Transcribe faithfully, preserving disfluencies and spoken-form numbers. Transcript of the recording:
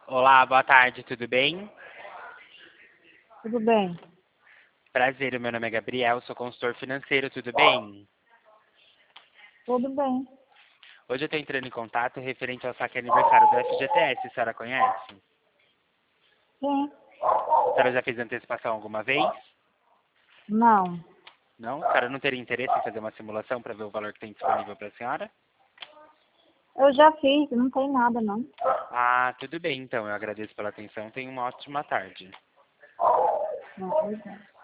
Olá, boa tarde, tudo bem? Tudo bem? Prazer, o meu nome é Gabriel, sou consultor financeiro, tudo bem? Tudo bem. Hoje eu estou entrando em contato referente ao saque aniversário do F G T S, a senhora conhece? Sim. A senhora já fez antecipação alguma vez? Não. Não? A senhora não teria interesse em fazer uma simulação para ver o valor que tem disponível para a senhora? Eu já fiz, não tem nada não. Ah, tudo bem então, eu agradeço pela atenção, tenha uma ótima tarde. Não, obrigada.